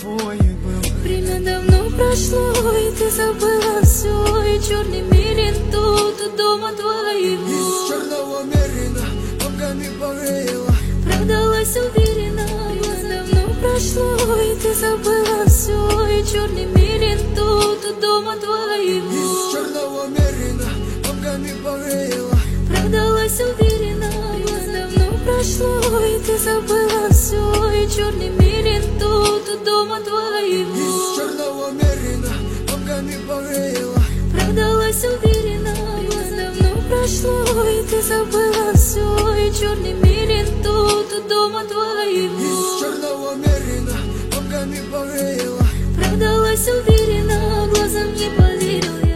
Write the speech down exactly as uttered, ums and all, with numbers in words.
тобой был. Время давно прошло, и ты забыла все, и черный мерин тут у дома твоего. Из черного мерина ногами повеяло. Продалась уверенно, и давно прошло, и ты забыла все, и черный мерин тут у дома твоего. Из черного мерина ногами повеяло. Продалась уверенно, и давно прошло, и ты забыла все, и черный мерин тут у дома твоего. Из черного мерина ногами повеяло. Продалась уверенно, и давно прошло, и ты забыла все, и черный мерин тут у дома твоего. Из черного мерина ногами повеяло. Продалась уверенно, глазом не болит.